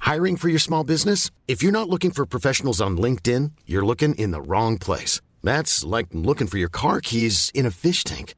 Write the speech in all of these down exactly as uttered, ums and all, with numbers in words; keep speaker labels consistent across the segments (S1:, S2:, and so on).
S1: Hiring for your small business? If you're not looking for professionals on LinkedIn, you're looking in the wrong place. That's like looking for your car keys in a fish tank.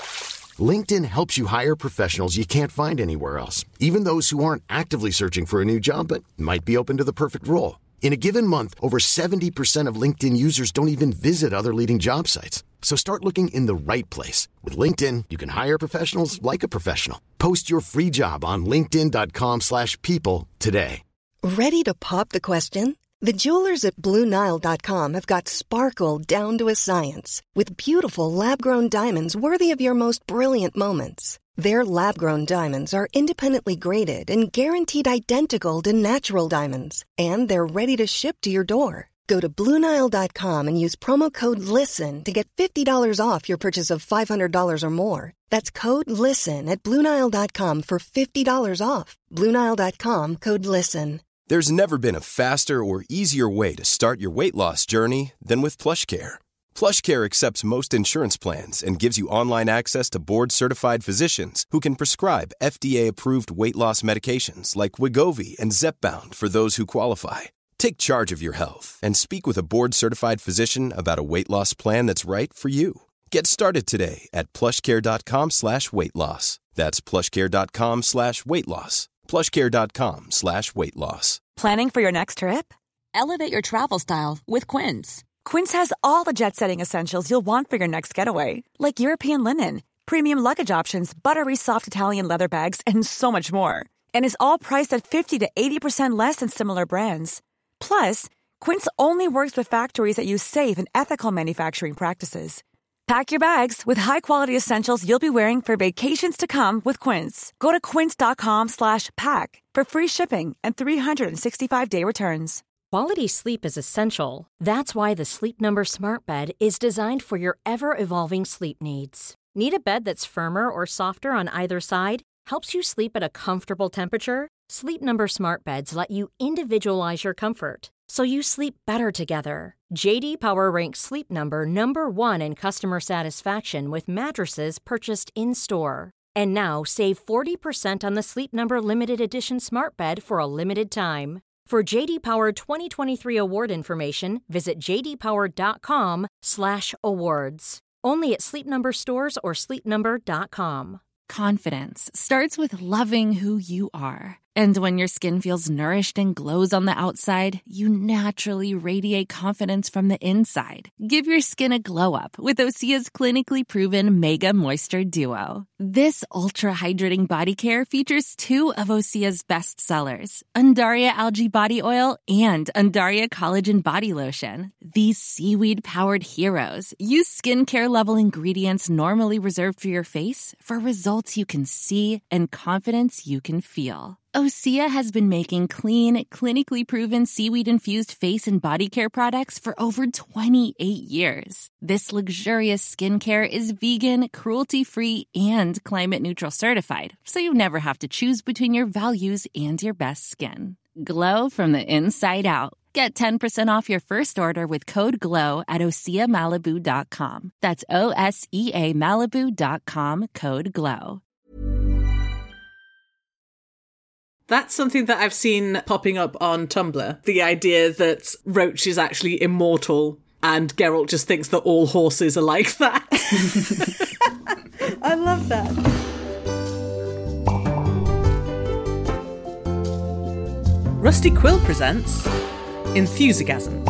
S1: LinkedIn helps you hire professionals you can't find anywhere else, even those who aren't actively searching for a new job but might be open to the perfect role. In a given month, over seventy percent of LinkedIn users don't even visit other leading job sites. So start looking in the right place. With LinkedIn, you can hire professionals like a professional. Post your free job on linkedin.com slash people today.
S2: Ready to pop the question? The jewelers at Blue Nile dot com have got sparkle down to a science with beautiful lab-grown diamonds worthy of your most brilliant moments. Their lab-grown diamonds are independently graded and guaranteed identical to natural diamonds, and they're ready to ship to your door. Go to Blue Nile dot com and use promo code LISTEN to get fifty dollars off your purchase of five hundred dollars or more. That's code LISTEN at Blue Nile dot com for fifty dollars off. Blue Nile dot com, code LISTEN.
S3: There's never been a faster or easier way to start your weight loss journey than with PlushCare. PlushCare accepts most insurance plans and gives you online access to board-certified physicians who can prescribe F D A-approved weight loss medications like Wegovy and Zepbound for those who qualify. Take charge of your health and speak with a board-certified physician about a weight loss plan that's right for you. Get started today at plushcare.com slash weight loss. That's plushcare.com slash weight loss. plushcare.com slash weight loss.
S4: Planning for your next trip? Elevate your travel style with Quince. Quince has all the jet-setting essentials you'll want for your next getaway, like European linen, premium luggage options, buttery soft Italian leather bags, and so much more. And is all priced at fifty to eighty percent less than similar brands. Plus, Quince only works with factories that use safe and ethical manufacturing practices. Pack your bags with high-quality essentials you'll be wearing for vacations to come with Quince. Go to quince.com slash pack for free shipping and three sixty-five day returns.
S5: Quality sleep is essential. That's why the Sleep Number Smart Bed is designed for your ever-evolving sleep needs. Need a bed that's firmer or softer on either side? Helps you sleep at a comfortable temperature? Sleep Number Smart Beds let you individualize your comfort, so you sleep better together. J D Power ranks Sleep Number number one in customer satisfaction with mattresses purchased in-store. And now, save forty percent on the Sleep Number Limited Edition Smart Bed for a limited time. For J D Power twenty twenty-three award information, visit jdpower.com slash awards. Only at Sleep Number stores or sleep number dot com.
S6: Confidence starts with loving who you are. And when your skin feels nourished and glows on the outside, you naturally radiate confidence from the inside. Give your skin a glow up with Osea's clinically proven Mega Moisture Duo. This ultra-hydrating body care features two of Osea's best sellers, Undaria Algae Body Oil and Undaria Collagen Body Lotion. These seaweed-powered heroes use skincare-level ingredients normally reserved for your face for results you can see and confidence you can feel. Osea has been making clean, clinically proven seaweed-infused face and body care products for over twenty-eight years. This luxurious skincare is vegan, cruelty-free, and climate-neutral certified, so you never have to choose between your values and your best skin. Glow from the inside out. Get ten percent off your first order with code GLOW at osea malibu dot com. That's O S E A Malibu dot com, code GLOW.
S7: That's something that I've seen popping up on Tumblr. The idea that Roach is actually immortal and Geralt just thinks that all horses are like that. I love that. Rusty Quill presents Enthusiasm.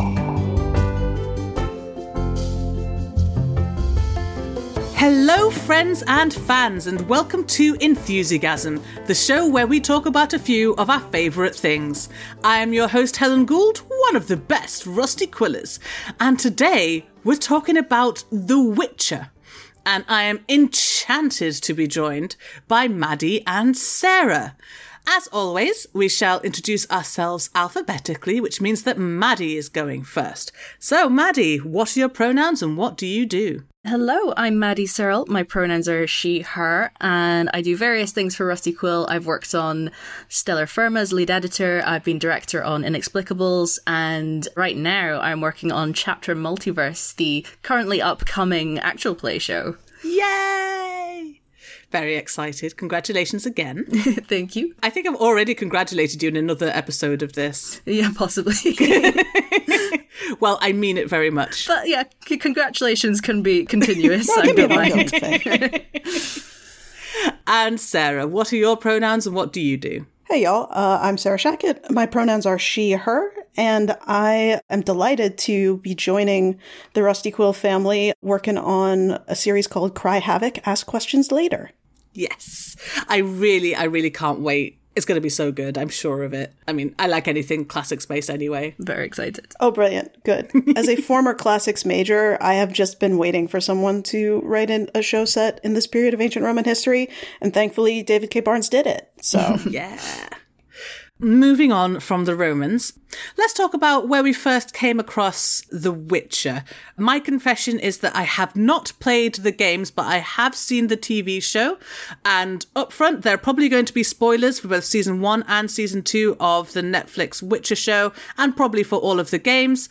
S7: Hello, friends and fans, and welcome to Enthusiasm, the show where we talk about a few of our favourite things. I am your host, Helen Gould, one of the best Rusty Quillers, and today we're talking about The Witcher. And I am enchanted to be joined by Maddie and Sarah. As always, we shall introduce ourselves alphabetically, which means that Maddie is going first. So, Maddie, what are your pronouns and what do you do?
S8: Hello, I'm Maddie Searle. My pronouns are she, her, and I do various things for Rusty Quill. I've worked on Stellar Firma as lead editor, I've been director on Inexplicables, and right now I'm working on Chapter Multiverse, the currently upcoming actual play show.
S7: Yay! Very excited. Congratulations again.
S8: Thank you.
S7: I think I've already congratulated you in another episode of this.
S8: Yeah, possibly.
S7: Well, I mean it very much.
S8: But yeah, c- congratulations can be continuous.
S9: Well,
S8: I
S9: give me
S8: don't
S9: a
S8: mind.
S9: thing.
S7: And Sarah, what are your pronouns and what do you do?
S9: Hey, y'all. Uh, I'm Sarah Shackett. My pronouns are she, her, and I am delighted to be joining the Rusty Quill family working on a series called Cry Havoc, Ask Questions Later.
S7: Yes. I really, I really can't wait. It's going to be so good. I'm sure of it. I mean, I like anything classic space anyway.
S8: Very excited.
S9: Oh, brilliant. Good. As a former classics major, I have just been waiting for someone to write in a show set in this period of ancient Roman history, and thankfully David K. Barnes did it. So,
S7: yeah. Moving on from the Romans, let's talk about where we first came across The Witcher. My confession is that I have not played the games, but I have seen the T V show. And up front, there are probably going to be spoilers for both season one and season two of the Netflix Witcher show, and probably for all of the games.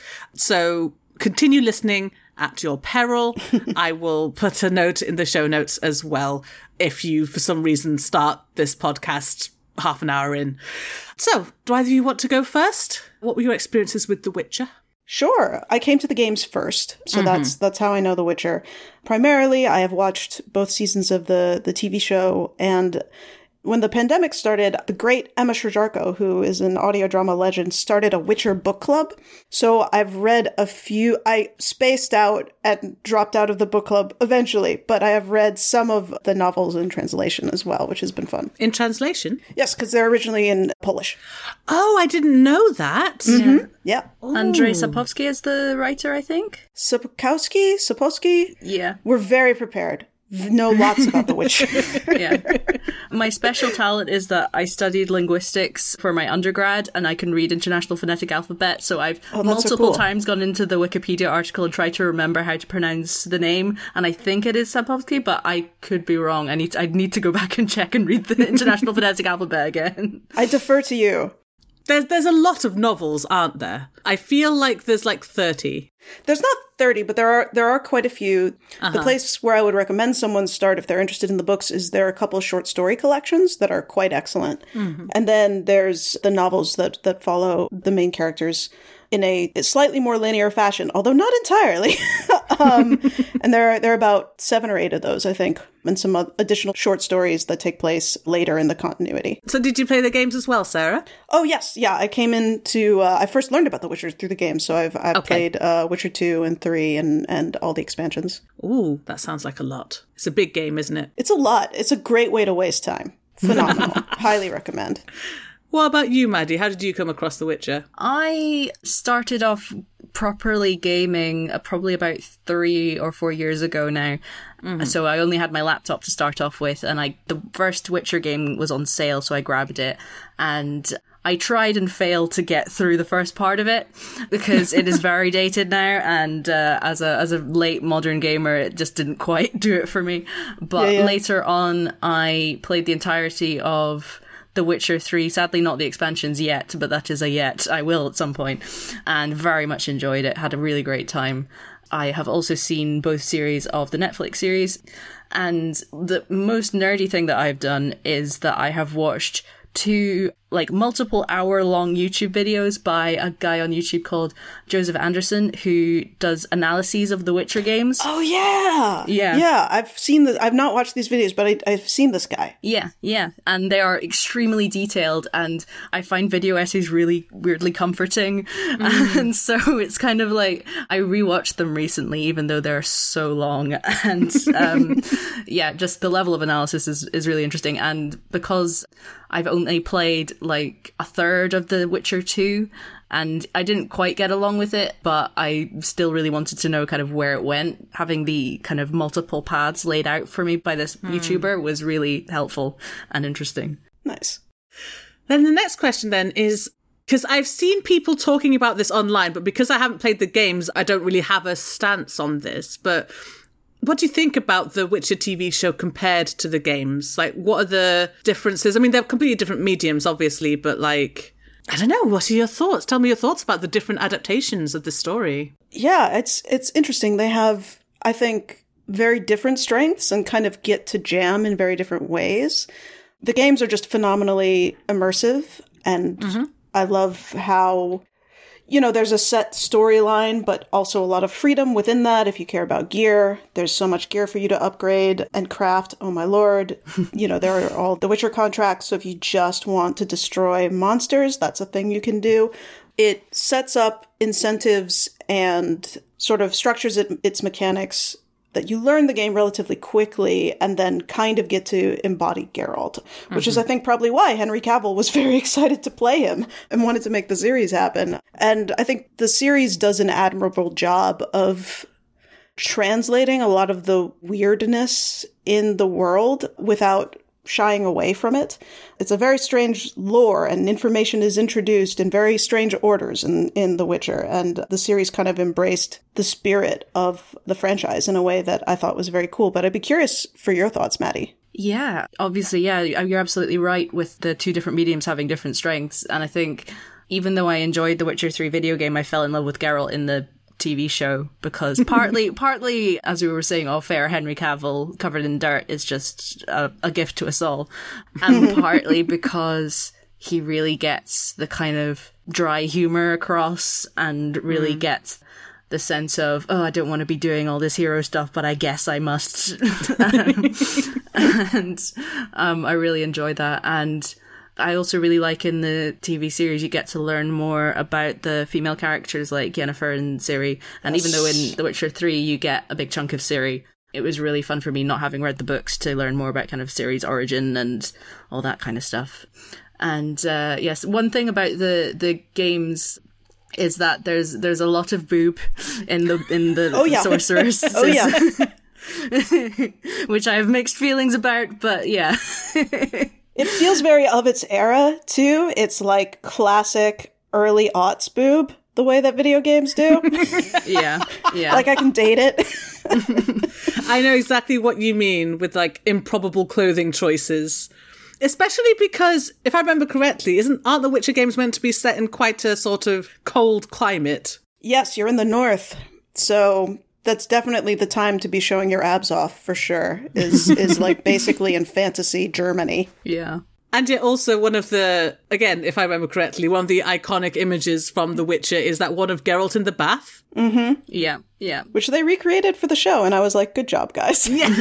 S7: So continue listening at your peril. I will put a note in the show notes as well if you, for some reason, start this podcast half an hour in. So, do either of you want to go first? What were your experiences with The Witcher?
S9: sure. I came to the games first, so mm-hmm. that's that's how I know The Witcher. Primarily, I have watched both seasons of the the T V show, and when the pandemic started, the great Emma Sherr-Jarko, who is an audio drama legend, started a Witcher book club. So I've read a few, I spaced out and dropped out of the book club eventually, but I have read some of the novels in translation as well, which has been fun.
S7: In translation?
S9: Yes, because they're originally in Polish.
S7: Oh, I didn't know that.
S9: Mm-hmm. Yeah.
S8: Ooh. Andrzej Sapkowski is the writer, I think.
S9: Sapkowski? Sapkowski?
S8: Yeah.
S9: We're very prepared. Know lots about The Witcher.
S8: Yeah. My special talent is that I studied linguistics for my undergrad and I can read International Phonetic Alphabet, so I've
S9: oh,
S8: multiple
S9: so cool.
S8: times gone into the Wikipedia article and tried to remember how to pronounce the name, and I think it is Sapkowski, but I could be wrong. I need to, I need to go back and check and read the International Phonetic Alphabet again.
S9: I defer to you.
S7: There's there's a lot of novels, aren't there? I feel like there's like thirty.
S9: There's not thirty, but there are there are quite a few. Uh-huh. The place where I would recommend someone start if they're interested in the books is there are a couple of short story collections that are quite excellent. Mm-hmm. And then there's the novels that, that follow the main characters in a slightly more linear fashion, although not entirely. um, and there are, there are about seven or eight of those, I think, and some additional short stories that take place later in the continuity.
S7: So did you play the games as well, Sarah?
S9: Oh, yes. Yeah, I came into... Uh, I first learned about The Witcher through the games, so I've, I've okay. played uh, Witcher two and three and, and all the expansions.
S7: Ooh, that sounds like a lot. It's a big game, isn't it?
S9: It's a lot. It's a great way to waste time. Phenomenal. Highly recommend.
S7: What about you, Maddie? How did you come across The Witcher?
S8: I started off properly gaming uh, probably about three or four years ago now. Mm-hmm. So I only had my laptop to start off with, and I the first Witcher game was on sale, so I grabbed it. And I tried and failed to get through the first part of it because it is very dated now, and uh, as a as a late modern gamer, it just didn't quite do it for me. But yeah, yeah. later on, I played the entirety of The Witcher three, sadly not the expansions yet, but that is a yet. I will at some point, and very much enjoyed it, had a really great time. I have also seen both series of the Netflix series, and the most nerdy thing that I've done is that I have watched two like multiple hour long YouTube videos by a guy on YouTube called Joseph Anderson, who does analyses of the Witcher games.
S9: Oh yeah.
S8: Yeah.
S9: Yeah. I've seen the, I've not watched these videos, but I, I've seen this guy.
S8: Yeah. Yeah. And they are extremely detailed, and I find video essays really weirdly comforting. Mm. And so it's kind of like, I rewatched them recently, even though they're so long. And um, yeah, just the level of analysis is, is really interesting. And because I've only played like a third of The Witcher two, and I didn't quite get along with it, but I still really wanted to know kind of where it went. Having the kind of multiple paths laid out for me by this mm. YouTuber was really helpful and interesting.
S9: Nice.
S7: Then the next question then is, because I've seen people talking about this online, but because I haven't played the games, I don't really have a stance on this, but what do you think about the Witcher T V show compared to the games? Like, what are the differences? I mean, they're completely different mediums, obviously, but like, I don't know. What are your thoughts? Tell me your thoughts about the different adaptations of the story.
S9: Yeah, it's it's interesting. They have, I think, very different strengths and kind of get to jam in very different ways. The games are just phenomenally immersive, and mm-hmm. I love how, you know, there's a set storyline, but also a lot of freedom within that. If you care about gear, there's so much gear for you to upgrade and craft. Oh my lord. You know, there are all the Witcher contracts, so if you just want to destroy monsters, that's a thing you can do. It sets up incentives and sort of structures it, its mechanics that you learn the game relatively quickly and then kind of get to embody Geralt, which mm-hmm. is, I think, probably why Henry Cavill was very excited to play him and wanted to make the series happen. And I think the series does an admirable job of translating a lot of the weirdness in the world without shying away from it. It's a very strange lore, and information is introduced in very strange orders in, in The Witcher, and the series kind of embraced the spirit of the franchise in a way that I thought was very cool. But I'd be curious for your thoughts, Maddie.
S8: Yeah, obviously, yeah, you're absolutely right with the two different mediums having different strengths, and I think even though I enjoyed the Witcher three video game, I fell in love with Geralt in the T V show because partly, partly, as we were saying off air, Henry Cavill covered in dirt is just a, a gift to us all, and partly because he really gets the kind of dry humor across and really mm. gets the sense of, oh, I don't want to be doing all this hero stuff, but I guess I must. um, and um, I really enjoy that. And I also really like in the T V series, you get to learn more about the female characters like Yennefer and Ciri. And yes. even though in The Witcher three, you get a big chunk of Ciri, it was really fun for me not having read the books to learn more about kind of Ciri's origin and all that kind of stuff. And uh, yes, one thing about the, the games is that there's there's a lot of boob in the in the
S9: oh, yeah.
S8: sorceress.
S9: oh yeah.
S8: Which I have mixed feelings about, but yeah.
S9: It feels very of its era, too. It's like classic early aughts boob, the way that video games do.
S8: yeah, yeah.
S9: Like I can date it.
S7: I know exactly what you mean with like improbable clothing choices. Especially because, if I remember correctly, isn't aren't the Witcher games meant to be set in quite a sort of cold climate?
S9: Yes, you're in the north. So that's definitely the time to be showing your abs off, for sure, is is like basically in fantasy Germany.
S8: Yeah.
S7: And yet also one of the, again, if I remember correctly, one of the iconic images from The Witcher is that one of Geralt in the bath.
S9: Mm-hmm.
S8: Yeah, yeah.
S9: Which they recreated for the show, and I was like, good job, guys.
S7: Yeah.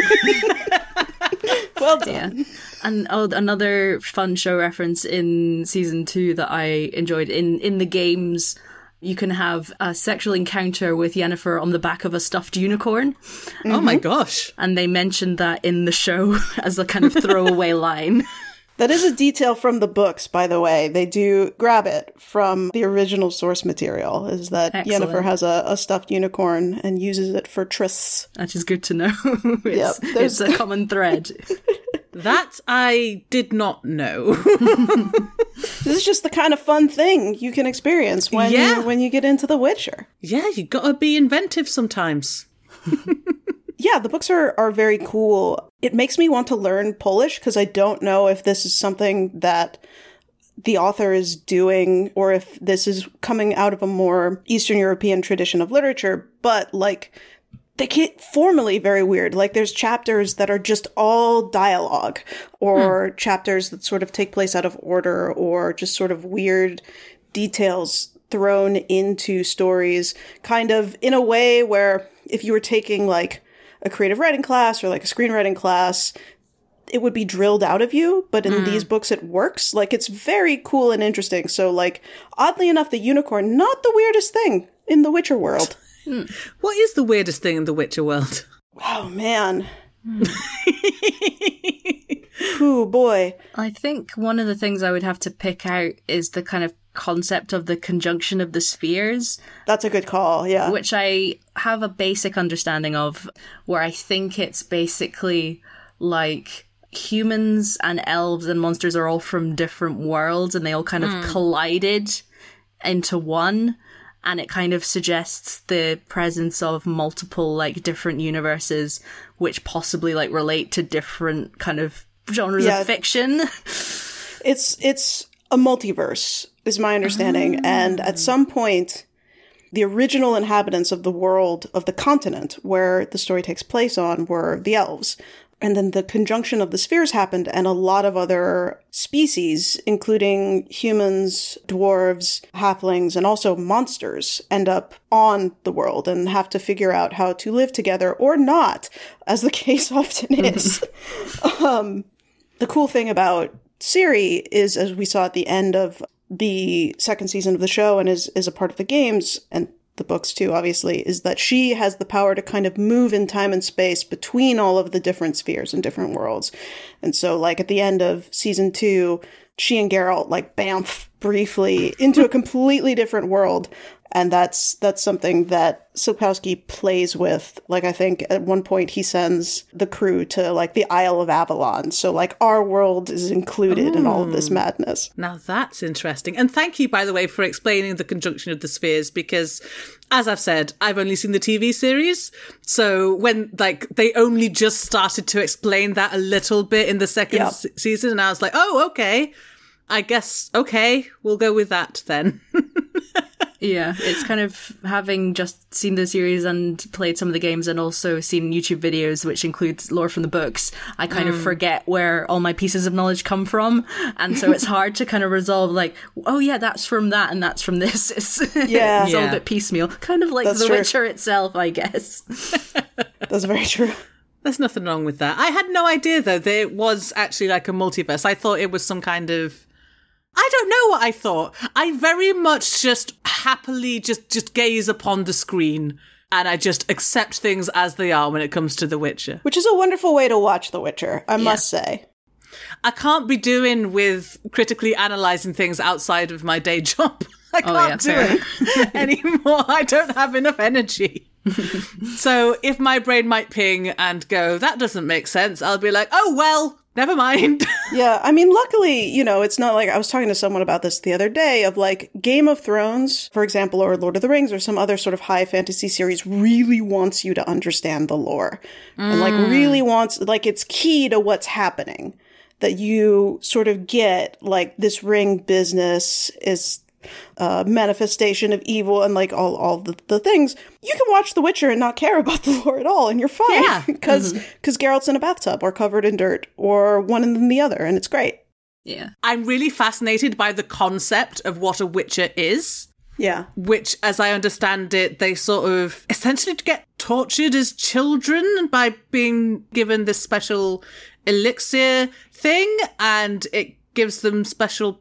S9: Well done.
S8: Yeah. And oh, another fun show reference in season two that I enjoyed, in, in the games, you can have a sexual encounter with Yennefer on the back of a stuffed unicorn.
S7: Mm-hmm. Oh my gosh.
S8: And they mentioned that in the show as a kind of throwaway line.
S9: That is a detail from the books, by the way. They do grab it from the original source material, is that Excellent. Yennefer has a, a stuffed unicorn and uses it for trysts.
S8: That is good to know. it's, yep, it's a common thread.
S7: That I did not know.
S9: This is just the kind of fun thing you can experience when, yeah. you, when you get into The Witcher.
S7: Yeah, you gotta be inventive sometimes.
S9: Yeah, the books are, are very cool. It makes me want to learn Polish because I don't know if this is something that the author is doing or if this is coming out of a more Eastern European tradition of literature. But, like, they get formally very weird. Like, there's chapters that are just all dialogue or hmm. chapters that sort of take place out of order or just sort of weird details thrown into stories, kind of in a way where if you were taking, like, a creative writing class or like a screenwriting class, it would be drilled out of you. But in mm. these books, it works. Like, it's very cool and interesting. So, like, oddly enough, the unicorn, not the weirdest thing in the Witcher world.
S7: What is the weirdest thing in the Witcher world?
S9: Oh, man. Ooh, boy.
S8: I think one of the things I would have to pick out is the kind of concept of the conjunction of the spheres.
S9: That's a good call, yeah.
S8: Which I have a basic understanding of, where I think it's basically like humans and elves and monsters are all from different worlds and they all kind of mm. collided into one. And it kind of suggests the presence of multiple, like, different universes which possibly, like, relate to different kind of genres yeah. of fiction.
S9: It's it's a multiverse, is my understanding. Oh. And at some point, the original inhabitants of the world, of the continent where the story takes place on, were the elves. And then the conjunction of the spheres happened, and a lot of other species, including humans, dwarves, halflings, and also monsters, end up on the world and have to figure out how to live together or not, as the case often is. um, the cool thing about Ciri is, as we saw at the end of the second season of the show and is, is a part of the games, and the books too, obviously, is that she has the power to kind of move in time and space between all of the different spheres and different worlds. And so, like, at the end of season two, she and Geralt, like, bamf briefly into a completely different world. And that's that's something that Sapkowski plays with. Like, I think at one point he sends the crew to, like, the Isle of Avalon. So, like, our world is included Ooh. in all of this madness.
S7: Now that's interesting. And thank you, by the way, for explaining the conjunction of the spheres, because, as I've said, I've only seen the T V series. So when, like, they only just started to explain that a little bit in the second yep. s- season, and I was like, oh, okay. I guess, okay, we'll go with that then.
S8: Yeah, it's kind of having just seen the series and played some of the games and also seen YouTube videos, which includes lore from the books, I kind mm. of forget where all my pieces of knowledge come from. And so it's hard to kind of resolve, like, oh yeah, that's from that and that's from this. It's,
S9: yeah.
S8: it's
S9: yeah.
S8: all a bit piecemeal. Kind of like that's The true. Witcher itself, I guess.
S9: That's very true.
S7: There's nothing wrong with that. I had no idea, though, that it was actually like a multiverse. I thought it was some kind of... I don't know what I thought. I very much just happily just, just gaze upon the screen and I just accept things as they are when it comes to The Witcher.
S9: Which is a wonderful way to watch The Witcher, I yeah. must say.
S7: I can't be doing with critically analysing things outside of my day job. I can't oh, yeah, do fair. it anymore. I don't have enough energy. So if my brain might ping and go, that doesn't make sense, I'll be like, oh, well, never mind.
S9: Yeah, I mean, luckily, you know, it's not like I was talking to someone about this the other day of like Game of Thrones, for example, or Lord of the Rings or some other sort of high fantasy series really wants you to understand the lore mm. and like really wants, like it's key to what's happening that you sort of get like this ring business is uh, manifestation of evil and like all, all the, the things. You can watch The Witcher and not care about the lore at all and you're fine.
S7: Yeah.
S9: Because mm-hmm. because Geralt's in a bathtub or covered in dirt or one and then the other and it's great.
S8: Yeah.
S7: I'm really fascinated by the concept of what a Witcher is.
S9: Yeah.
S7: Which, as I understand it, they sort of essentially get tortured as children by being given this special elixir thing and it gives them special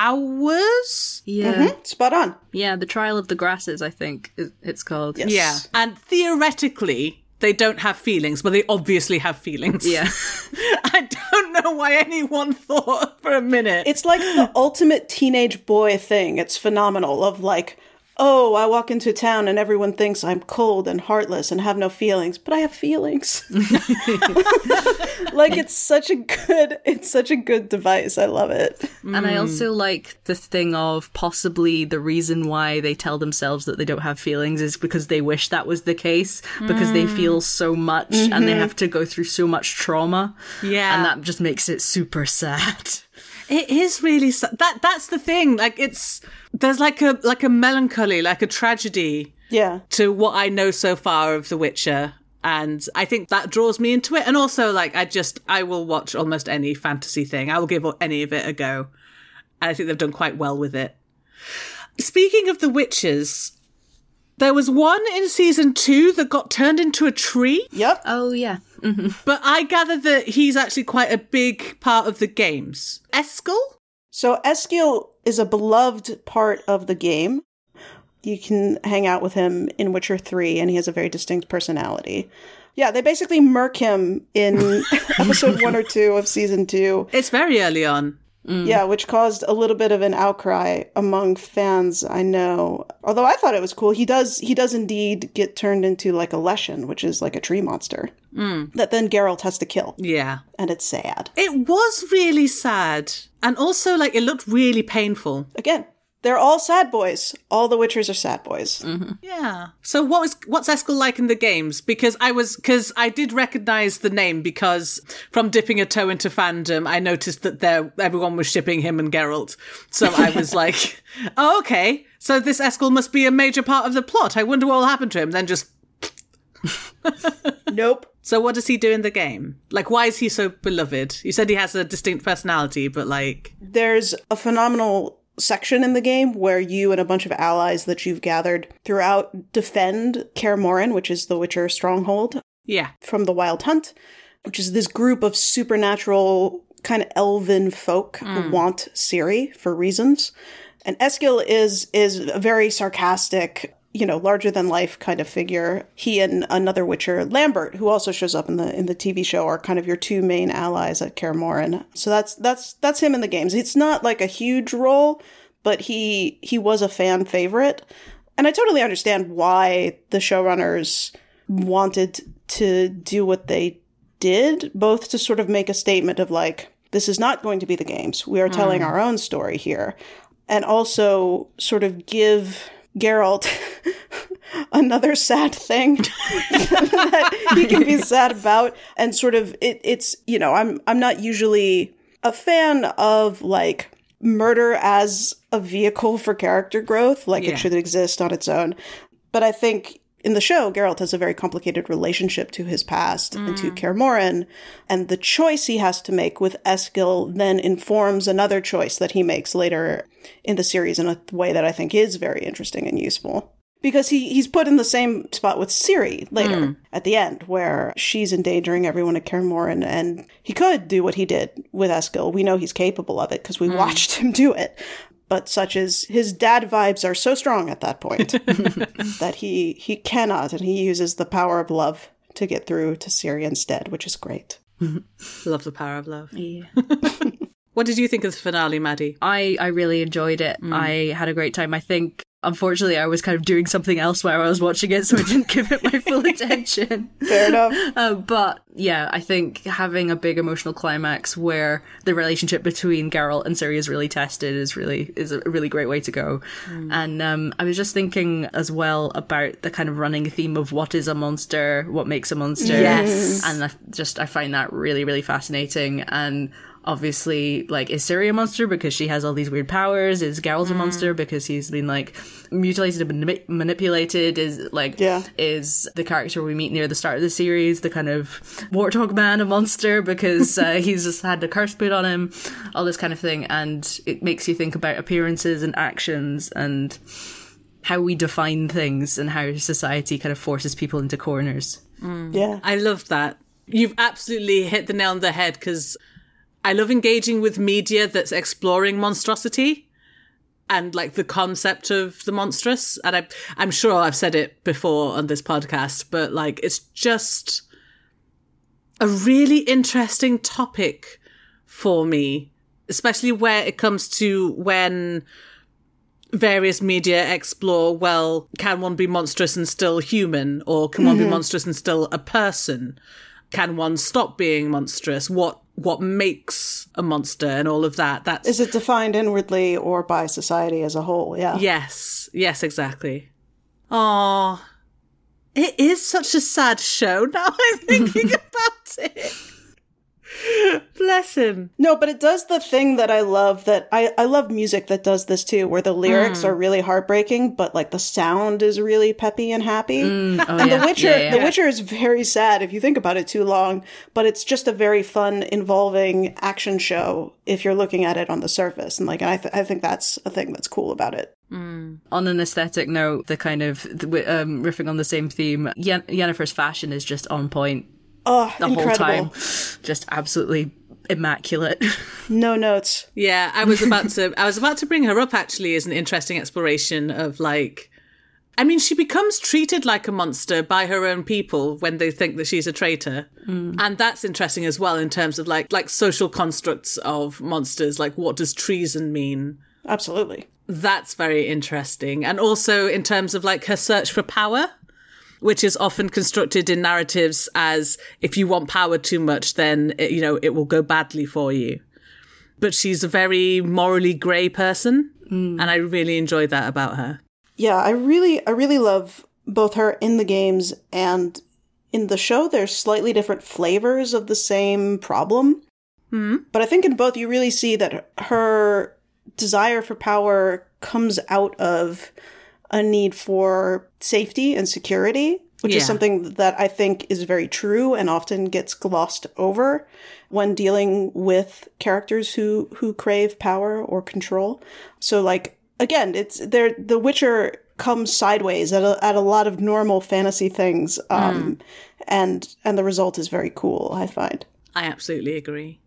S7: powers?
S8: Yeah.
S9: Mm-hmm. Spot on.
S8: Yeah, the Trial of the Grasses, I think it's called.
S9: Yes.
S7: Yeah. And theoretically, they don't have feelings, but they obviously have feelings.
S8: Yeah.
S7: I don't know why anyone thought for a minute.
S9: It's like the ultimate teenage boy thing. It's phenomenal of like, oh, I walk into town and everyone thinks I'm cold and heartless and have no feelings, but I have feelings. Like it's such a good, it's such a good device. I love it.
S8: And I also like the thing of possibly the reason why they tell themselves that they don't have feelings is because they wish that was the case, because mm. they feel so much mm-hmm. and they have to go through so much trauma.
S7: Yeah.
S8: And that just makes it super sad.
S7: It is really sad. That that's the thing. Like it's there's like a like a melancholy, like a tragedy.
S9: Yeah.
S7: To what I know so far of The Witcher. And I think that draws me into it. And also, like, I just, I will watch almost any fantasy thing. I will give any of it a go. And I think they've done quite well with it. Speaking of The Witchers, there was one in season two that got turned into a tree.
S9: Yep.
S8: Oh, yeah. Mm-hmm.
S7: But I gather that he's actually quite a big part of the games. Eskel?
S9: So Eskel is a beloved part of the game. You can hang out with him in Witcher three, and he has a very distinct personality. Yeah, they basically murk him in episode one or two of season two.
S7: It's very early on.
S9: Mm. Yeah, which caused a little bit of an outcry among fans, I know. Although I thought it was cool. He does he does indeed get turned into like a Leshen, which is like a tree monster. Mm. That then Geralt has to kill.
S7: Yeah.
S9: And it's sad.
S7: It was really sad. And also, like, it looked really painful.
S9: Again, They're all sad boys. All the Witchers are sad boys.
S7: Mm-hmm. Yeah. So what was what's Eskel like in the games? Because I was because I did recognize the name because from dipping a toe into fandom, I noticed that there everyone was shipping him and Geralt. So I was like, oh, okay. So this Eskel must be a major part of the plot. I wonder what will happen to him. Then just
S9: nope.
S7: So what does he do in the game? Like, why is he so beloved? You said he has a distinct personality, but like,
S9: there's a phenomenal section in the game where you and a bunch of allies that you've gathered throughout defend Kaer Morhen, which is the Witcher stronghold.
S7: Yeah.
S9: From the Wild Hunt, which is this group of supernatural kind of elven folk mm. who want Ciri for reasons. And Eskel is is a very sarcastic, you know, larger than life kind of figure. He and another Witcher, Lambert, who also shows up in the in the T V show, are kind of your two main allies at Kaer Morhen. So that's that's that's him in the games. It's not like a huge role, but he he was a fan favorite. And I totally understand why the showrunners wanted to do what they did, both to sort of make a statement of like, this is not going to be the games. We are telling mm. our own story here. And also sort of give Geralt another sad thing that he can be sad about. And sort of it, it's, you know, I'm I'm not usually a fan of like murder as a vehicle for character growth, like yeah. it should exist on its own. But I think in the show, Geralt has a very complicated relationship to his past mm. and to Kaer Morhen, and the choice he has to make with Eskel then informs another choice that he makes later in the series in a way that I think is very interesting and useful. Because he, he's put in the same spot with Ciri later mm. at the end, where she's endangering everyone at Kaer Morhen, and he could do what he did with Eskel. We know he's capable of it because we mm. watched him do it. But such as his dad vibes are so strong at that point that he he cannot, and he uses the power of love to get through to Ciri instead, which is great.
S7: Love the power of love.
S8: Yeah.
S7: What did you think of the finale, Maddie?
S8: I, I really enjoyed it. Mm. I had a great time. I think, unfortunately, I was kind of doing something else while I was watching it, so I didn't give it my full attention.
S9: Fair enough.
S8: Uh, but yeah, I think having a big emotional climax where the relationship between Geralt and Ciri is really tested is really is a really great way to go. Mm. And um, I was just thinking as well about the kind of running theme of what is a monster, what makes a monster.
S7: Yes.
S8: And I just I find that really, really fascinating. And obviously, like, is Ciri a monster because she has all these weird powers? Is Geralt mm. a monster because he's been, like, mutilated and manip- manipulated? Is, like, yeah. is the character we meet near the start of the series the kind of warthog man a monster because uh, he's just had a curse put on him? All this kind of thing. And it makes you think about appearances and actions and how we define things and how society kind of forces people into corners.
S7: Mm. Yeah. I love that. You've absolutely hit the nail on the head, because I love engaging with media that's exploring monstrosity and like the concept of the monstrous. And I, I'm sure I've said it before on this podcast, but like, it's just a really interesting topic for me, especially where it comes to when various media explore, well, can one be monstrous and still human? Or can mm-hmm. one be monstrous and still a person? Can one stop being monstrous? What what makes a monster and all of that? That's
S9: Is it defined inwardly or by society as a whole? Yeah.
S7: Yes. Yes, exactly. Aww. It is such a sad show now I'm thinking about it. Bless him.
S9: No, but it does the thing that I love, that I, I love music that does this too, where the lyrics mm. are really heartbreaking, but like the sound is really peppy and happy.
S8: Mm. Oh,
S9: and
S8: yeah.
S9: The Witcher,
S8: yeah, yeah.
S9: The Witcher is very sad if you think about it too long, but it's just a very fun, involving action show if you're looking at it on the surface. And like, I, th- I think that's a thing that's cool about it.
S8: Mm. On an aesthetic note, the kind of um, riffing on the same theme, Yen- Yennefer's fashion is just on point.
S9: Oh,
S8: the
S9: incredible.
S8: whole time. Just absolutely immaculate.
S9: No notes.
S7: Yeah, I was about to I was about to bring her up actually as an interesting exploration of like, I mean, she becomes treated like a monster by her own people when they think that she's a traitor. Mm. And that's interesting as well in terms of like like social constructs of monsters, like what does treason mean?
S9: Absolutely.
S7: That's very interesting. And also in terms of like her search for power, which is often constructed in narratives as if you want power too much, then, it, you know, it will go badly for you. but she's a very morally grey person. Mm. And I really enjoyed that about her.
S9: Yeah, I really, I really love both her in the games and in the show. There's slightly different flavors of the same problem.
S7: Mm.
S9: But I think in both you really see that her desire for power comes out of a need for safety and security, which
S7: yeah.
S9: is something that I think is very true and often gets glossed over when dealing with characters who, who crave power or control. So, like, again, it's there. The Witcher comes sideways at a, at a lot of normal fantasy things, um, mm. and and the result is very cool, I find.
S7: I absolutely agree.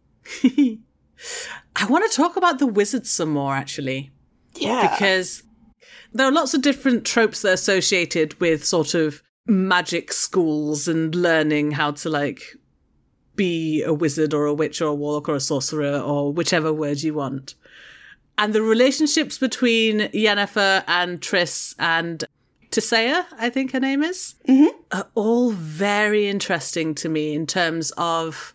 S7: I want to talk about the wizards some more, actually.
S9: Yeah.
S7: Because there are lots of different tropes that are associated with sort of magic schools and learning how to, like, be a wizard or a witch or a warlock or a sorcerer or whichever word you want. And the relationships between Yennefer and Triss and Tissaia, I think her name is,
S9: mm-hmm.
S7: are all very interesting to me in terms of,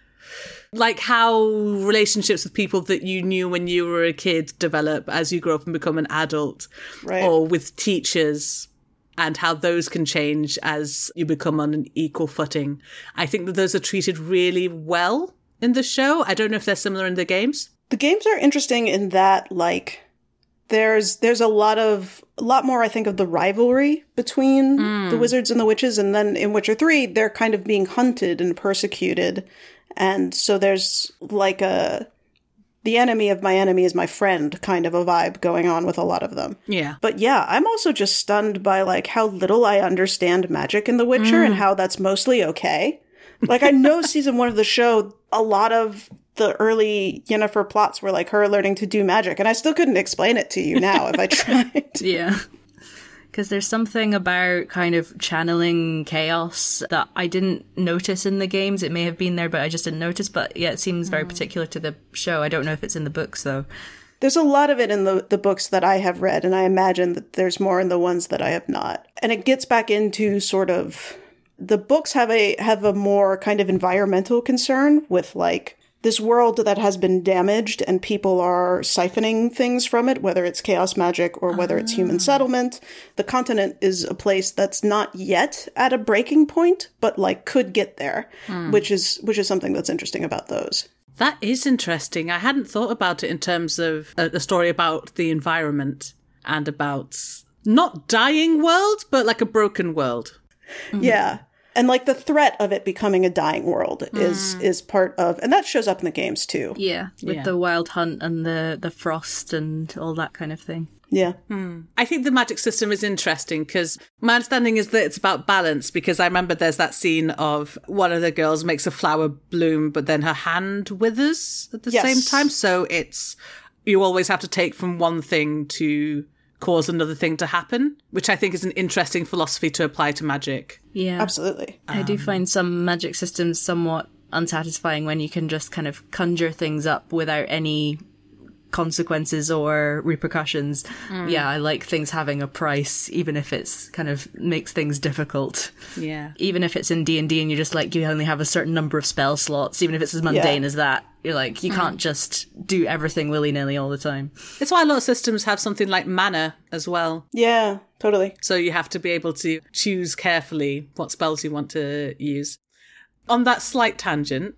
S7: like, how relationships with people that you knew when you were a kid develop as you grow up and become an adult,
S9: right.
S7: or with teachers, and how those can change as you become on an equal footing. I think that those are treated really well in the show. I don't know if they're similar in the games.
S9: The games are interesting in that, like, there's there's a lot of a lot more, I think, of the rivalry between mm. the wizards and the witches, and then in Witcher three, they're kind of being hunted and persecuted. And so there's like a, the enemy of my enemy is my friend kind of a vibe going on with a lot of them.
S7: Yeah.
S9: But yeah, I'm also just stunned by like how little I understand magic in The Witcher mm. and how that's mostly okay. Like, I know season one of the show, a lot of the early Yennefer plots were like her learning to do magic, and I still couldn't explain it to you now if I tried.
S8: Yeah. Because there's something about kind of channeling chaos that I didn't notice in the games. It may have been there, but I just didn't notice. But yeah, it seems very particular to the show. I don't know if it's in the books, though.
S9: There's a lot of it in the, the books that I have read, and I imagine that there's more in the ones that I have not. And it gets back into sort of... The books have a have a more kind of environmental concern with, like, this world that has been damaged and people are siphoning things from it, whether it's chaos magic or whether it's human settlement. The continent is a place that's not yet at a breaking point, but, like, could get there, mm. which is which is something that's interesting about those.
S7: That is interesting. I hadn't thought about it in terms of a, a story about the environment and about not dying world, but like a broken world.
S9: Mm-hmm. Yeah. And, like, the threat of it becoming a dying world is mm. is part of... And that shows up in the games, too.
S8: Yeah, with
S7: yeah.
S8: the wild hunt and the, the frost and all that kind of thing.
S9: Yeah.
S7: Hmm. I think the magic system is interesting because my understanding is that it's about balance, because I remember there's that scene of one of the girls makes a flower bloom, but then her hand withers at the
S9: yes.
S7: same time. So it's... You always have to take from one thing to cause another thing to happen, which I think is an interesting philosophy to apply to magic.
S8: Yeah,
S9: absolutely.
S8: I do find some magic systems somewhat unsatisfying when you can just kind of conjure things up without any consequences or repercussions. Mm. Yeah, I like things having a price, even if it's kind of makes things difficult.
S7: Yeah.
S8: Even if it's in D and D and you're just like, you only have a certain number of spell slots, even if it's as mundane yeah. as that. You're like, you mm. can't just do everything willy-nilly all the time.
S7: It's why a lot of systems have something like mana as well.
S9: Yeah, totally.
S7: So you have to be able to choose carefully what spells you want to use. On that slight tangent,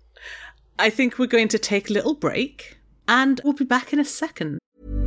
S7: I think we're going to take a little break, and we'll be back in a second.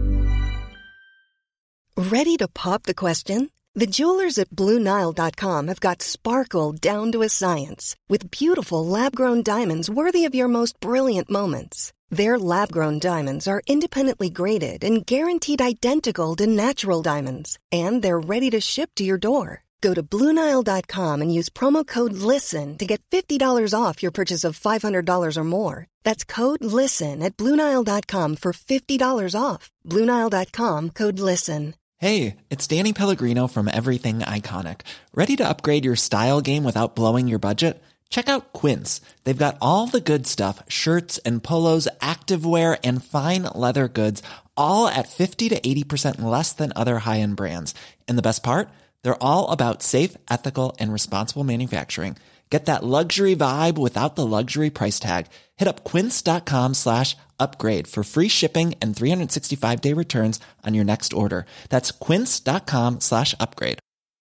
S2: Ready to pop the question? The jewelers at Blue Nile dot com have got sparkle down to a science with beautiful lab-grown diamonds worthy of your most brilliant moments. Their lab-grown diamonds are independently graded and guaranteed identical to natural diamonds, and they're ready to ship to your door. Go to Blue Nile dot com and use promo code LISTEN to get fifty dollars off your purchase of five hundred dollars or more. That's code LISTEN at Blue Nile dot com for fifty dollars off. Blue Nile dot com, code LISTEN.
S10: Hey, it's Danny Pellegrino from Everything Iconic. Ready to upgrade your style game without blowing your budget? Check out Quince. They've got all the good stuff, shirts and polos, activewear, and fine leather goods, all at fifty to eighty percent less than other high-end brands. And the best part? They're all about safe, ethical, and responsible manufacturing. Get that luxury vibe without the luxury price tag. Hit up quince.com slash upgrade for free shipping and three sixty-five day returns on your next order. That's quince.com slash upgrade.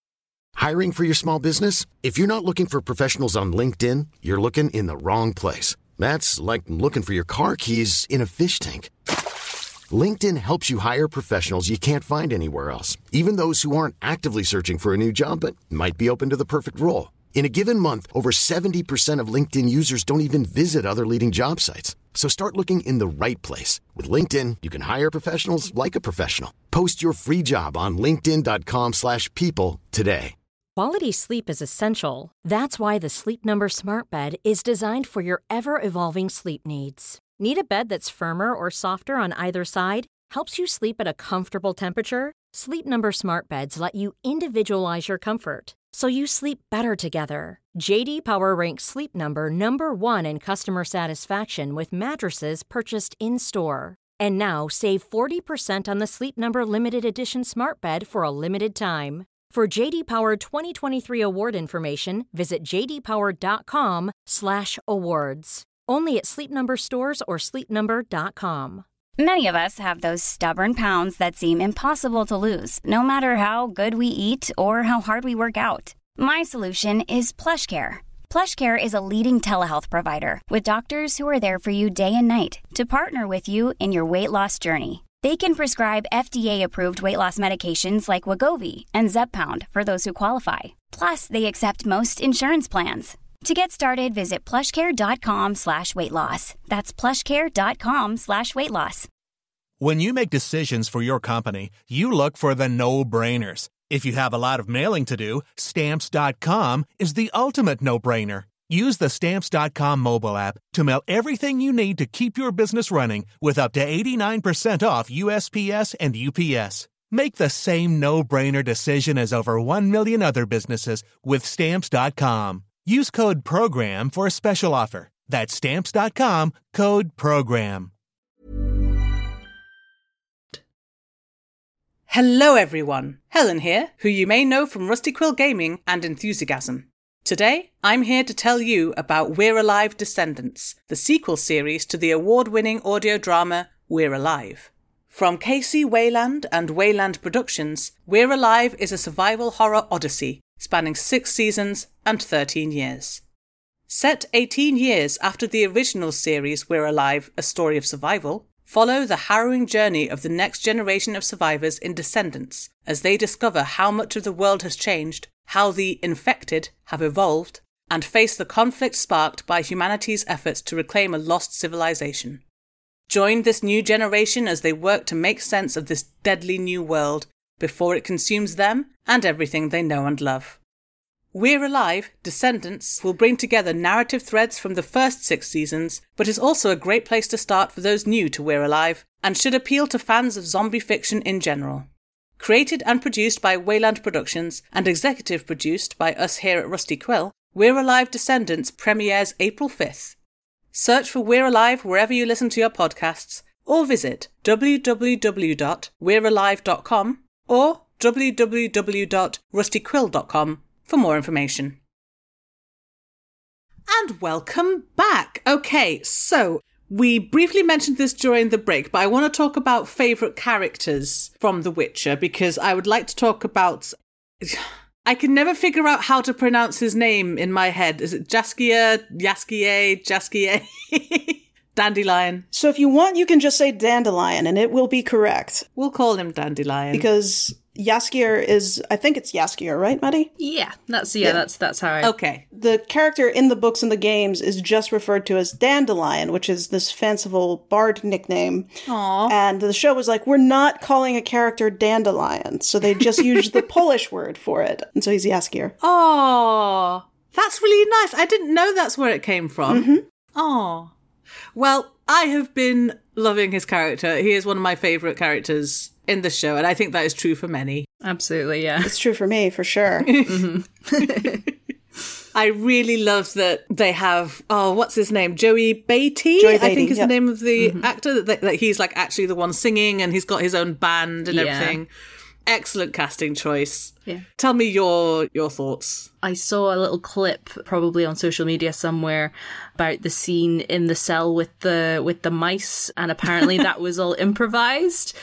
S1: Hiring for your small business? If you're not looking for professionals on LinkedIn, you're looking in the wrong place. That's like looking for your car keys in a fish tank. LinkedIn helps you hire professionals you can't find anywhere else, even those who aren't actively searching for a new job but might be open to the perfect role. In a given month, over seventy percent of LinkedIn users don't even visit other leading job sites. So start looking in the right place. With LinkedIn, you can hire professionals like a professional. Post your free job on linkedin.com slash people today.
S5: Quality sleep is essential. That's why the Sleep Number Smart Bed is designed for your ever-evolving sleep needs. Need a bed that's firmer or softer on either side? Helps you sleep at a comfortable temperature? Sleep Number Smart Beds let you individualize your comfort, so you sleep better together. J D Power ranks Sleep Number number one in customer satisfaction with mattresses purchased in-store. And now save forty percent on the Sleep Number Limited Edition Smart Bed for a limited time. For J D Power twenty twenty-three award information, visit jdpower.com slash awards. Only at Sleep Number stores or sleep number dot com.
S11: Many of us have those stubborn pounds that seem impossible to lose, no matter how good we eat or how hard we work out. My solution is PlushCare. PlushCare is a leading telehealth provider with doctors who are there for you day and night to partner with you in your weight loss journey. They can prescribe F D A-approved weight loss medications like Wegovy and Zepbound for those who qualify. Plus, they accept most insurance plans. To get started, visit plushcare.com slash weight loss. That's plushcare.com slash weight loss.
S12: When you make decisions for your company, you look for the no-brainers. If you have a lot of mailing to do, Stamps dot com is the ultimate no-brainer. Use the Stamps dot com mobile app to mail everything you need to keep your business running with up to eighty-nine percent off U S P S and U P S. Make the same no-brainer decision as over one million other businesses with Stamps dot com. Use code PROGRAM for a special offer. That's Stamps dot com, code PROGRAM.
S7: Hello everyone, Helen here, who you may know from Rusty Quill Gaming and Enthusiasm. Today, I'm here to tell you about We're Alive Descendants, the sequel series to the award-winning audio drama We're Alive. From K C Wayland and Wayland Productions, We're Alive is a survival horror odyssey spanning six seasons and thirteen years. Set eighteen years after the original series We're Alive, A Story of Survival, follow the harrowing journey of the next generation of survivors in Descendants as they discover how much of the world has changed, how the infected have evolved, and face the conflict sparked by humanity's efforts to reclaim a lost civilization. Join this new generation as they work to make sense of this deadly new world before it consumes them and everything they know and love. We're Alive, Descendants will bring together narrative threads from the first six seasons, but is also a great place to start for those new to We're Alive, and should appeal to fans of zombie fiction in general. Created and produced by Wayland Productions and executive produced by us here at Rusty Quill, We're Alive Descendants premieres April fifth. Search for We're Alive wherever you listen to your podcasts, or visit w w w dot we're alive dot com or w w w dot rusty quill dot com for more information. And welcome back. Okay, so we briefly mentioned this during the break, but I want to talk about favourite characters from The Witcher, because I would like to talk about... I can never figure out how to pronounce his name in my head. Is it Jaskier, Jaskier, Jaskier? Dandelion.
S9: So if you want, you can just say Dandelion and it will be correct.
S7: We'll call him Dandelion.
S9: Because Jaskier is, I think it's Jaskier, right, Maddie?
S8: Yeah, that's yeah, yeah, that's that's how I...
S7: Okay.
S9: The character in the books and the games is just referred to as Dandelion, which is this fanciful bard nickname.
S7: Aww.
S9: And the show was like, we're not calling a character Dandelion, so they just used the Polish word for it. And so he's Jaskier.
S7: Oh, that's really nice. I didn't know that's where it came from.
S9: Mm-hmm.
S7: Oh. Well, I have been loving his character. He is one of my favourite characters in the show, and I think that is true for many.
S8: Absolutely, yeah.
S9: It's true for me, for sure.
S8: Mm-hmm.
S7: I really love that they have, oh, what's his name? Joey Beatty,
S9: Joey Beatty,
S7: I think is
S9: yep.
S7: the name of the
S8: mm-hmm.
S7: actor, that, that he's like actually the one singing and he's got his own band and
S8: yeah.
S7: everything. Excellent casting choice.
S8: Yeah.
S7: Tell me your your thoughts.
S8: I saw a little clip, probably on social media somewhere, about the scene in the cell with the with the mice, and apparently that was all improvised.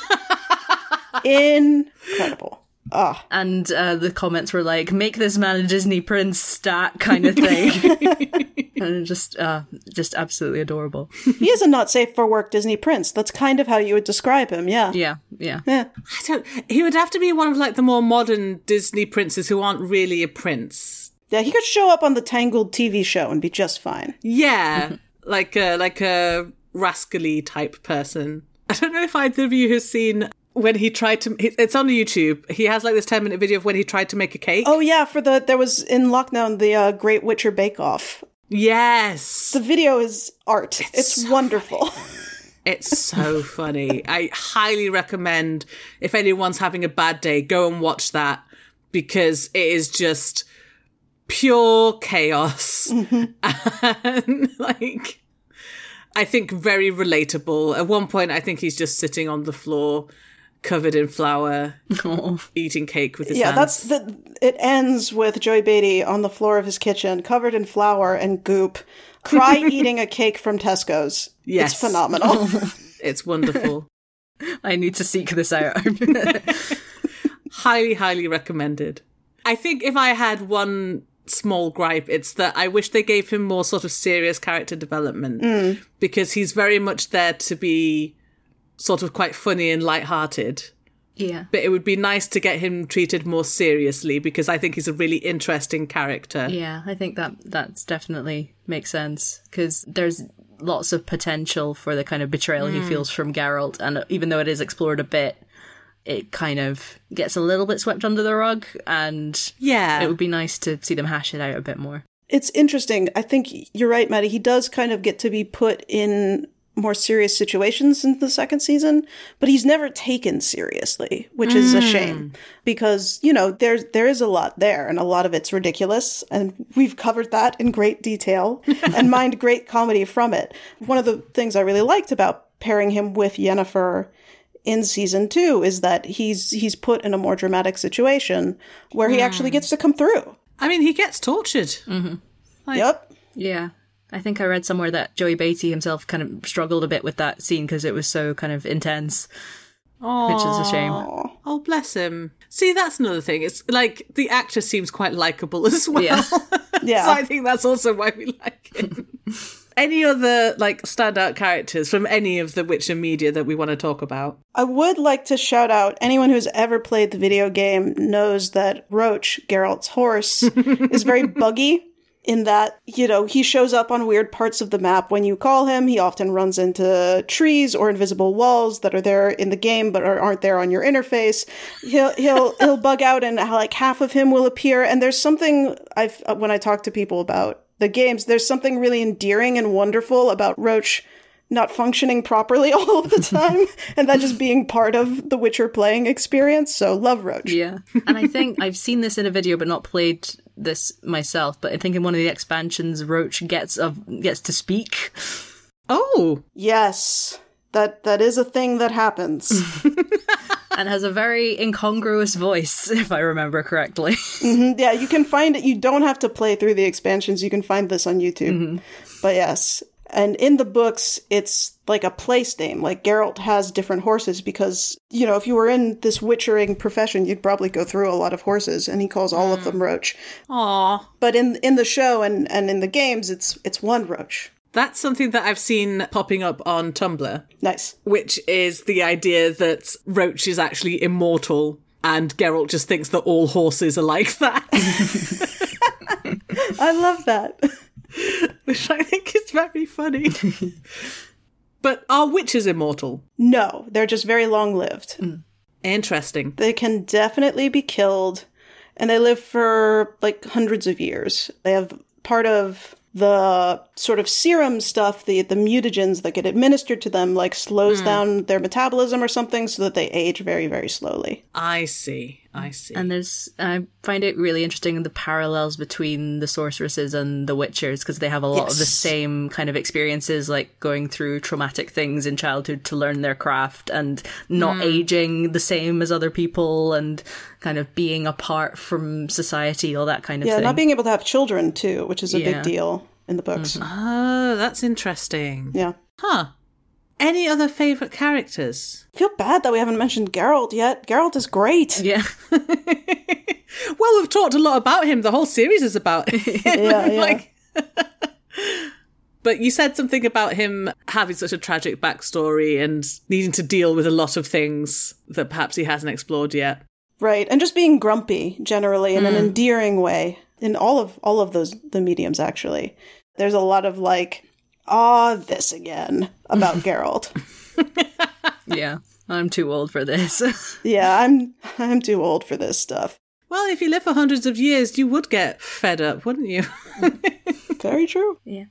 S9: Incredible. Ah.
S8: And uh, the comments were like, make this man a Disney prince stat kind of thing. And just uh, just absolutely adorable.
S9: He is a not safe for work Disney prince. That's kind of how you would describe him, yeah.
S8: Yeah, yeah.
S9: Yeah.
S7: I don't, he would have to be one of like the more modern Disney princes who aren't really a prince.
S9: Yeah, he could show up on the Tangled T V show and be just fine.
S7: Yeah, like a, like a rascally type person. I don't know if either of you have seen when he tried to, it's on YouTube, he has like this ten minute video of when he tried to make a cake.
S9: Oh yeah, for the, there was in lockdown, the uh, Great Witcher Bake Off.
S7: Yes.
S9: The video is art. It's, it's so wonderful.
S7: It's so funny. I highly recommend, if anyone's having a bad day, go and watch that, because it is just pure chaos. Mm-hmm. And like, I think very relatable. At one point, I think he's just sitting on the floor, covered in flour, oh. eating cake with his
S9: yeah,
S7: hands.
S9: Yeah, that's the. It ends with Joey Beatty on the floor of his kitchen, covered in flour and goop, cry eating a cake from Tesco's.
S7: Yes,
S9: it's phenomenal.
S7: It's wonderful.
S8: I need to seek this out.
S7: Highly, highly recommended. I think if I had one small gripe, it's that I wish they gave him more sort of serious character development, mm. because he's very much there to be sort of quite funny and lighthearted.
S8: Yeah.
S7: But it would be nice to get him treated more seriously, because I think he's a really interesting character.
S8: Yeah, I think that that's definitely makes sense, because there's lots of potential for the kind of betrayal mm. he feels from Geralt, and even though it is explored a bit, it kind of gets a little bit swept under the rug, and
S7: yeah,
S8: it would be nice to see them hash it out a bit more.
S9: It's interesting. I think you're right, Maddie. He does kind of get to be put in more serious situations in the second season, but he's never taken seriously, which mm. is a shame, because, you know, there's, there is a lot there, and a lot of it's ridiculous, and we've covered that in great detail and mined great comedy from it. One of the things I really liked about pairing him with Yennefer in season two is that he's he's put in a more dramatic situation where he mm. actually gets to come through.
S7: I mean, he gets tortured.
S8: Mm-hmm.
S7: Like,
S9: yep.
S8: Yeah. I think I read somewhere that Joey Beatty himself kind of struggled a bit with that scene because it was so kind of intense.
S7: Aww.
S8: Which is a shame.
S7: Oh, bless him. See, that's another thing. It's like the actor seems quite likable as well.
S8: Yeah.
S9: Yeah.
S7: So I think that's also why we like him. Any other like standout characters from any of the Witcher media that we want to talk about?
S9: I would like to shout out anyone who's ever played the video game knows that Roach, Geralt's horse, is very buggy. In that, you know, he shows up on weird parts of the map when you call him. He often runs into trees or invisible walls that are there in the game but are, aren't there on your interface. He'll he'll he'll bug out, and like half of him will appear. And there's something I've when I talk to people about the games, there's something really endearing and wonderful about Roach not functioning properly all of the time, and that just being part of the Witcher playing experience. So love Roach.
S8: Yeah. And I think I've seen this in a video but not played this myself, but I think in one of the expansions Roach gets a, gets to speak.
S7: Oh.
S9: Yes. That that is a thing that happens.
S8: And has a very incongruous voice, if I remember correctly.
S9: Mm-hmm. Yeah, you can find it. You don't have to play through the expansions. You can find this on YouTube. Mm-hmm. But yes. And in the books, it's like a place name. Like, Geralt has different horses because, you know, if you were in this witchering profession, you'd probably go through a lot of horses, and he calls all mm. of them Roach.
S7: Aww.
S9: But in in the show and, and in the games, it's it's one Roach.
S7: That's something that I've seen popping up on Tumblr.
S9: Nice.
S7: Which is the idea that Roach is actually immortal, and Geralt just thinks that all horses are like that.
S9: I love that.
S7: Which I think is very funny. But are witches immortal?
S9: No, they're just very long-lived.
S7: Mm. Interesting.
S9: They can definitely be killed, and they live for, like, hundreds of years. They have part of the sort of serum stuff, the the mutagens that get administered to them, like slows mm. down their metabolism or something so that they age very, very slowly.
S7: I see. I see.
S8: And there's, I find it really interesting the parallels between the sorceresses and the witchers, because they have a lot yes. of the same kind of experiences, like going through traumatic things in childhood to learn their craft and not mm. aging the same as other people and kind of being apart from society, all that kind of
S9: yeah,
S8: thing.
S9: Yeah, not being able to have children too, which is a
S8: yeah.
S9: big deal in the books.
S7: Mm-hmm. Oh, that's interesting.
S9: Yeah.
S7: Huh. Any other favourite characters?
S9: I feel bad that we haven't mentioned Geralt yet. Geralt is great.
S7: Yeah. Well, we've talked a lot about him. The whole series is about him.
S9: yeah, yeah.
S7: Like... But you said something about him having such a tragic backstory and needing to deal with a lot of things that perhaps he hasn't explored yet.
S9: Right, and just being grumpy, generally, in mm. an endearing way. In all of all of those, the mediums, actually. There's a lot of, like... Ah, this again about Geralt.
S8: Yeah, I'm too old for this.
S9: yeah, I'm I'm too old for this stuff.
S7: Well, if you live for hundreds of years, you would get fed up, wouldn't you?
S9: Very true.
S8: Yeah.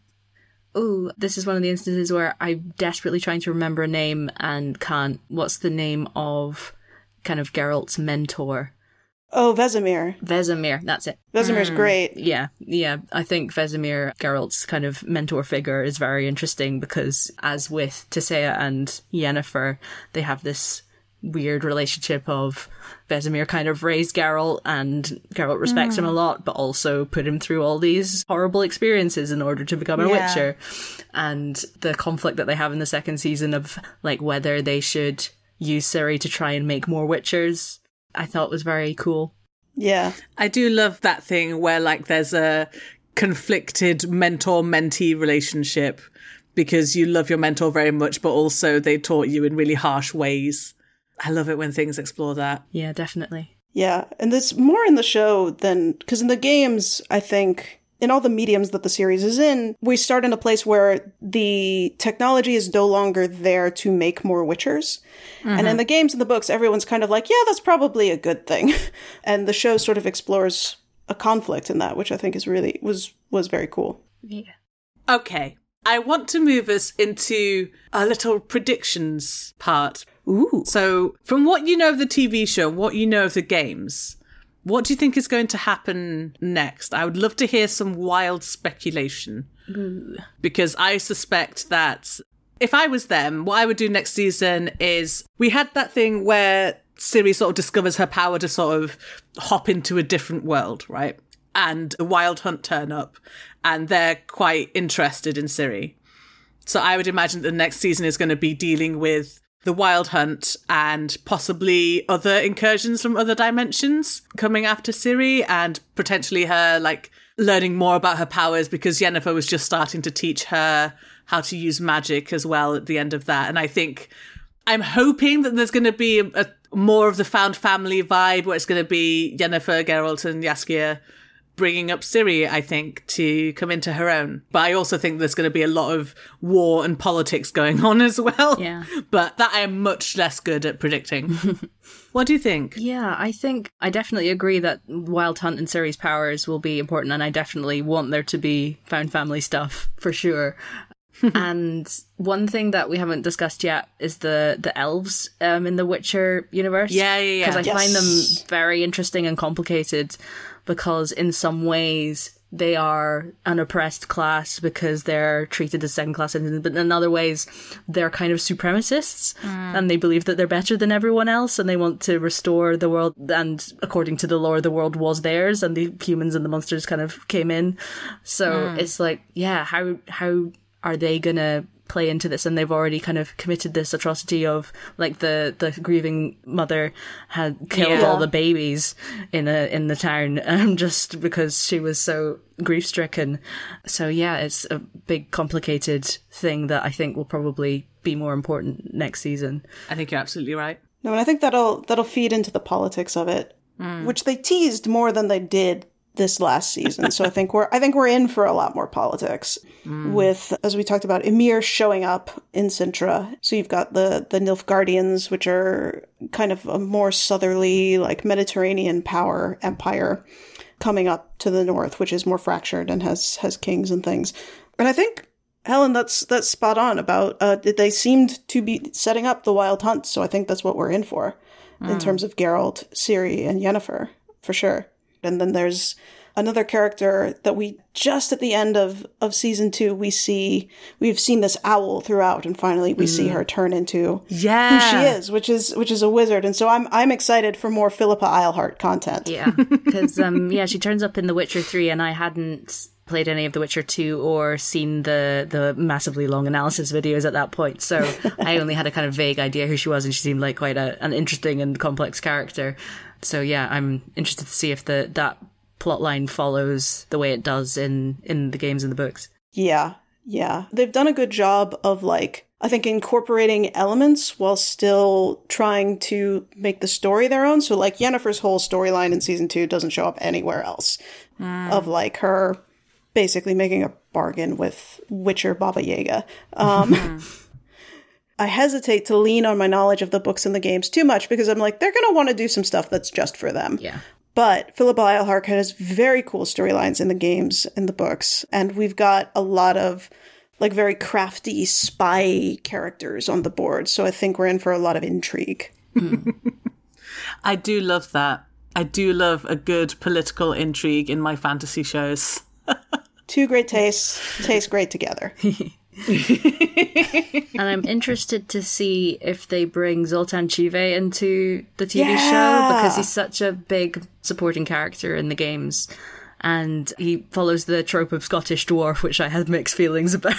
S8: Ooh, this is one of the instances where I'm desperately trying to remember a name and can't. What's the name of kind of Geralt's mentor?
S9: Oh, Vesemir.
S8: Vesemir, that's it.
S9: Vesemir's mm. great.
S8: Yeah, yeah. I think Vesemir, Geralt's kind of mentor figure, is very interesting because, as with Tissaia and Yennefer, they have this weird relationship of Vesemir kind of raised Geralt and Geralt respects mm. him a lot, but also put him through all these horrible experiences in order to become a yeah. Witcher. And the conflict that they have in the second season of like whether they should use Ciri to try and make more Witchers, I thought was very cool.
S9: Yeah.
S7: I do love that thing where like there's a conflicted mentor-mentee relationship because you love your mentor very much, but also they taught you in really harsh ways. I love it when things explore that.
S8: Yeah, definitely.
S9: Yeah, and there's more in the show than... Because in the games, I think... In all the mediums that the series is in, we start in a place where the technology is no longer there to make more Witchers. Mm-hmm. And in the games and the books, everyone's kind of like, yeah, that's probably a good thing. And the show sort of explores a conflict in that, which I think is really was was very cool.
S8: Yeah.
S7: Okay. I want to move us into a little predictions part.
S9: Ooh.
S7: So from what you know of the T V show, what you know of the games... What do you think is going to happen next? I would love to hear some wild speculation.
S8: Ooh.
S7: Because I suspect that if I was them, what I would do next season is we had that thing where Ciri sort of discovers her power to sort of hop into a different world, right? And the Wild Hunt turn up and they're quite interested in Ciri. So I would imagine the next season is going to be dealing with the Wild Hunt and possibly other incursions from other dimensions coming after Ciri and potentially her like learning more about her powers because Yennefer was just starting to teach her how to use magic as well at the end of that. And I think I'm hoping that there's going to be a, a more of the found family vibe where it's going to be Yennefer, Geralt and Jaskier bringing up Ciri, I think, to come into her own. But I also think there's going to be a lot of war and politics going on as well.
S8: Yeah.
S7: But that I am much less good at predicting. What do you think?
S8: Yeah, I think I definitely agree that Wild Hunt and Ciri's powers will be important, and I definitely want there to be found family stuff, for sure. And one thing that we haven't discussed yet is the the elves um, in the Witcher universe.
S7: Yeah, yeah, yeah.
S8: Because I
S9: yes.
S8: find them very interesting and complicated because in some ways they are an oppressed class because they're treated as second class citizens, but in other ways they're kind of supremacists mm. and they believe that they're better than everyone else and they want to restore the world, and according to the lore the world was theirs and the humans and the monsters kind of came in. So mm. it's like, yeah, how how are they gonna play into this? And they've already kind of committed this atrocity of like the the grieving mother had killed
S7: yeah.
S8: all the babies in a in the town um, just because she was so grief stricken. So yeah, it's a big complicated thing that I think will probably be more important next season.
S7: I think you're absolutely right.
S9: No, and I think that'll that'll feed into the politics of it, mm. which they teased more than they did this last season. So I think we're I think we're in for a lot more politics mm. with, as we talked about, Ymir showing up in Cintra. So you've got the the Nilfgaardians, which are kind of a more southerly, like Mediterranean power empire coming up to the north, which is more fractured and has has kings and things. And I think, Helen, that's that's spot on about, uh, they seemed to be setting up the Wild Hunt, so I think that's what we're in for, mm. in terms of Geralt, Ciri, and Yennefer, for sure. And then there's another character that we, just at the end of, of season two, we see, we've seen this owl throughout, and finally we mm. see her turn into
S7: yeah.
S9: who she is, which is which is a wizard. And so I'm I'm excited for more Philippa Eilhart content.
S8: Yeah, because, um, yeah, she turns up in The Witcher three, and I hadn't played any of The Witcher two or seen the the massively long analysis videos at that point, so I only had a kind of vague idea who she was, and she seemed like quite a, an interesting and complex character. So yeah, I'm interested to see if the that plotline follows the way it does in in the games and the books.
S9: Yeah, yeah. They've done a good job of, like, I think, incorporating elements while still trying to make the story their own. So, like, Yennefer's whole storyline in season two doesn't show up anywhere else. Mm. Of, like, her basically making a bargain with Witcher Baba Yaga. Um, mm. I hesitate to lean on my knowledge of the books and the games too much, because I'm like, they're going to want to do some stuff that's just for them.
S8: Yeah.
S9: But Philippa Eilhart has very cool storylines in the games and the books. And we've got a lot of, like, very crafty spy characters on the board. So I think we're in for a lot of intrigue.
S7: Mm. I do love that. I do love a good political intrigue in my fantasy shows.
S9: Two great tastes taste great together.
S8: And I'm interested to see if they bring Zoltan Chive into the T V
S9: yeah.
S8: show, because he's such a big supporting character in the games. And he follows the trope of Scottish dwarf, which I had mixed feelings about.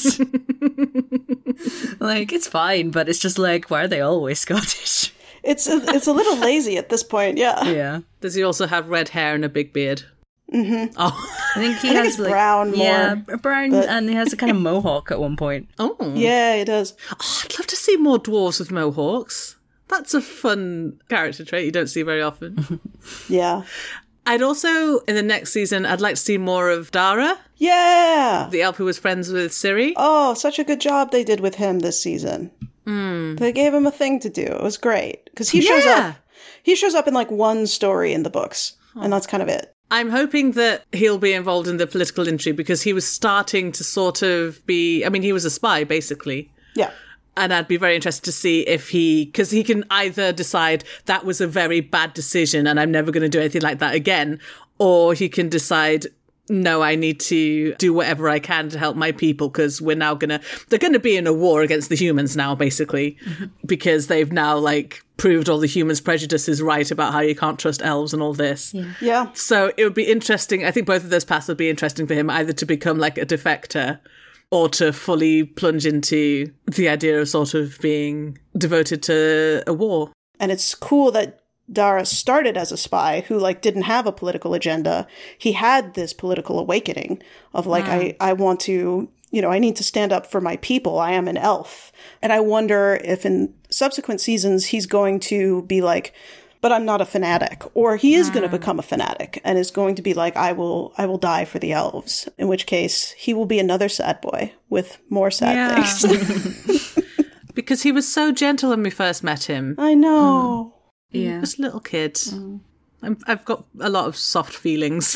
S8: Like, it's fine, but it's just like, why are they always Scottish?
S9: It's a, it's a little lazy at this point, yeah.
S8: Yeah.
S7: Does he also have red hair and a big beard?
S9: Mm-hmm.
S7: Oh,
S8: I think he
S9: I think
S8: has
S9: it's
S8: like
S9: brown more.
S8: Yeah, brown, but... and he has a kind of mohawk at one point.
S7: Oh,
S9: yeah, he does.
S7: Oh, I'd love to see more dwarves with mohawks. That's a fun character trait you don't see very often.
S9: Yeah.
S7: I'd also, in the next season, I'd like to see more of Dara.
S9: Yeah.
S7: The elf who was friends with Ciri.
S9: Oh, such a good job they did with him this season.
S7: Mm.
S9: They gave him a thing to do. It was great. Because he shows
S7: yeah.
S9: up. He shows up in like one story in the books. Oh. And that's kind of it.
S7: I'm hoping that he'll be involved in the political intrigue, because he was starting to sort of be, I mean, he was a spy, basically.
S9: Yeah.
S7: And I'd be very interested to see if he, because he can either decide that was a very bad decision and I'm never going to do anything like that again, or he can decide, no, I need to do whatever I can to help my people, because we're now going to, they're going to be in a war against the humans now, basically, mm-hmm. because they've now, like, proved all the humans' prejudices right about how you can't trust elves and all this.
S9: Yeah. yeah.
S7: So it would be interesting. I think both of those paths would be interesting for him, either to become like a defector or to fully plunge into the idea of sort of being devoted to a war.
S9: And it's cool that Dara started as a spy who, like, didn't have a political agenda. He had this political awakening of, like, mm. I, I want to, you know, I need to stand up for my people. I am an elf. And I wonder if in subsequent seasons he's going to be like, but I'm not a fanatic. Or he is mm. going to become a fanatic and is going to be like, I will I will die for the elves. In which case, he will be another sad boy with more sad
S7: yeah.
S9: things.
S7: Because he was so gentle when we first met him.
S9: I know.
S7: Mm. Yeah. Just a little kid. Mm. I'm, I've got a lot of soft feelings.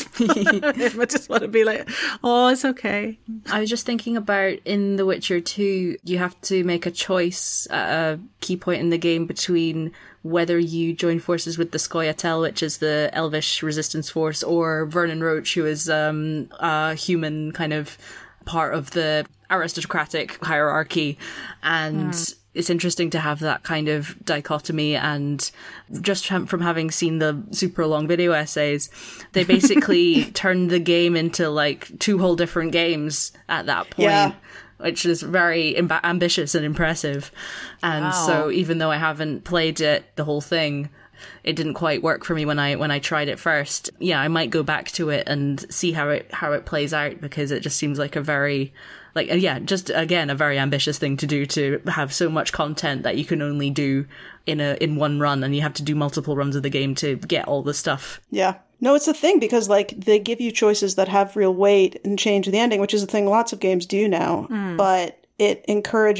S7: I just want to be like, oh, it's okay.
S8: I was just thinking about in The Witcher two, you have to make a choice at a key point in the game between whether you join forces with the Scoia'tael, which is the Elvish resistance force, or Vernon Roach, who is um, a human kind of part of the aristocratic hierarchy. And mm. it's interesting to have that kind of dichotomy. And just from having seen the super long video essays, they basically turned the game into like two whole different games at that point. Yeah. Which is very amb- ambitious and impressive. And wow. so even though I haven't played it, the whole thing, it didn't quite work for me when I when I tried it first. Yeah, I might go back to it and see how it how it plays out, because it just seems like a very, like, yeah, just again, a very ambitious thing to do, to have so much content that you can only do in a in one run, and you have to do multiple runs of the game to get all the stuff.
S9: Yeah. No, it's a thing, because, like, they give you choices that have real weight and change the ending, which is a thing lots of games do now. Mm. But it encourages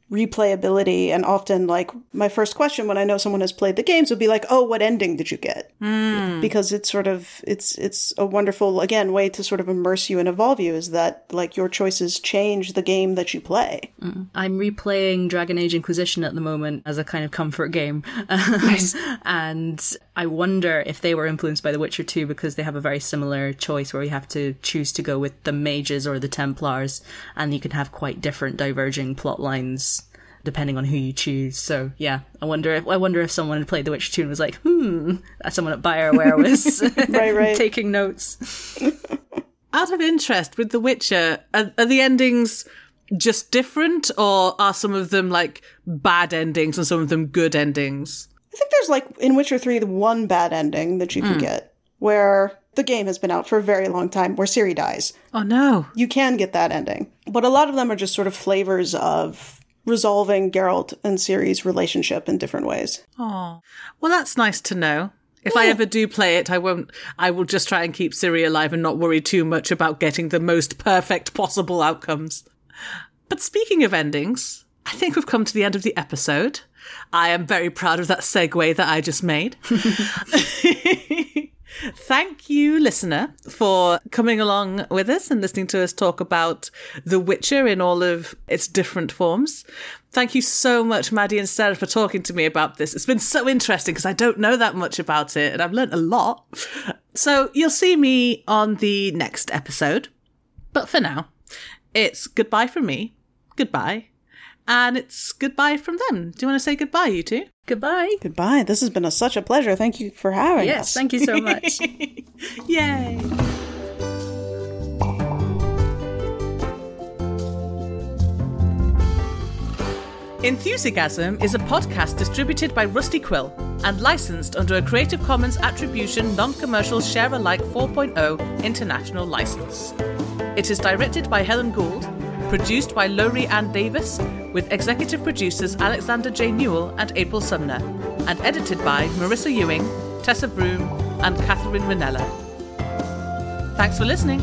S9: replayability. And often, like, my first question when I know someone has played the games would be like, oh, what ending did you get?
S7: Mm.
S9: Because it's sort of, it's it's a wonderful, again, way to sort of immerse you and evolve you, is that, like, your choices change the game that you play.
S8: Mm. I'm replaying Dragon Age Inquisition at the moment as a kind of comfort game.
S9: Nice.
S8: And I wonder if they were influenced by The Witcher two, because they have a very similar choice where you have to choose to go with the mages or the Templars, and you can have quite different diverging plot lines depending on who you choose. So yeah, I wonder if I wonder if someone had played The Witcher two and was like, hmm, someone at BioWare was
S9: right, right.
S8: taking notes.
S7: Out of interest, with The Witcher, are, are the endings just different, or are some of them like bad endings and some of them good endings?
S9: I think there's, like, in Witcher three, the one bad ending that you can
S7: Mm.
S9: get, where the game has been out for a very long time, where Ciri dies.
S7: Oh no.
S9: You can get that ending. But a lot of them are just sort of flavors of resolving Geralt and Ciri's relationship in different ways.
S7: Oh, well, that's nice to know. If I ever do play it, I won't, I will just try and keep Ciri alive and not worry too much about getting the most perfect possible outcomes. But speaking of endings, I think we've come to the end of the episode. I am very proud of that segue that I just made. Thank you, listener, for coming along with us and listening to us talk about The Witcher in all of its different forms. Thank you so much, Maddie and Sarah, for talking to me about this. It's been so interesting because I don't know that much about it and I've learned a lot. So you'll see me on the next episode. But for now, it's goodbye from me. Goodbye. And it's goodbye from them. Do you want to say goodbye, you two?
S8: Goodbye.
S9: Goodbye. This has been a, such a pleasure. Thank you for having
S8: yes,
S9: us.
S8: Yes, thank you so much.
S7: Yay. Enthusiasm is a podcast distributed by Rusty Quill and licensed under a Creative Commons Attribution Non-Commercial Share-alike four point oh International License. It is directed by Helen Gould, produced by Laurie Ann Davis, with executive producers Alexander J. Newell and April Sumner, and edited by Marissa Ewing, Tessa Broom, and Catherine Ranella. Thanks for listening.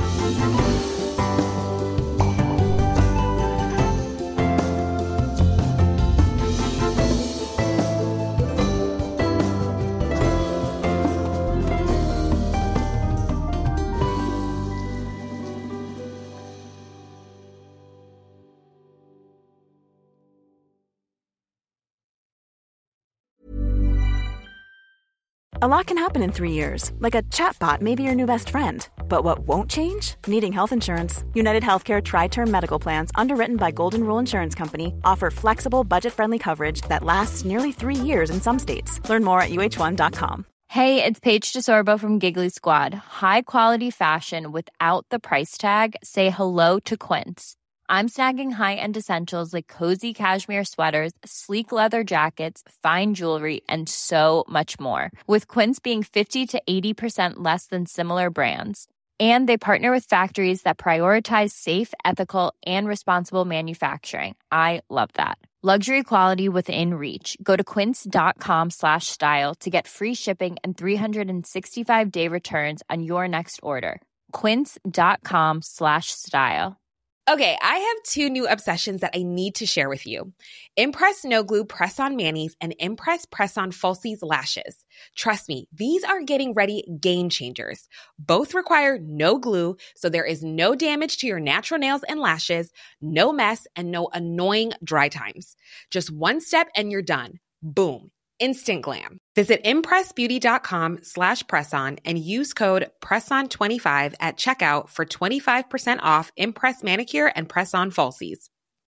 S4: A lot can happen in three years, like a chatbot may be your new best friend. But what won't change? Needing health insurance. United Healthcare Tri-Term Medical Plans, underwritten by Golden Rule Insurance Company, offer flexible, budget-friendly coverage that lasts nearly three years in some states. Learn more at U H one dot com.
S13: Hey, it's Paige DeSorbo from Giggly Squad. High quality fashion without the price tag. Say hello to Quince. I'm snagging high-end essentials like cozy cashmere sweaters, sleek leather jackets, fine jewelry, and so much more. With Quince being fifty to eighty percent less than similar brands. And they partner with factories that prioritize safe, ethical, and responsible manufacturing. I love that. Luxury quality within reach. Go to quince.com slash style to get free shipping and three sixty-five day returns on your next order. Quince.com slash style.
S14: Okay, I have two new obsessions that I need to share with you. Impress No Glue Press-On Manis and Impress Press-On Falsies Lashes. Trust me, these are getting ready game changers. Both require no glue, so there is no damage to your natural nails and lashes, no mess, and no annoying dry times. Just one step and you're done. Boom. Instant glam. Visit impressbeauty.com slash presson and use code presson twenty-five at checkout for twenty-five percent off Impress Manicure and Press-On Falsies.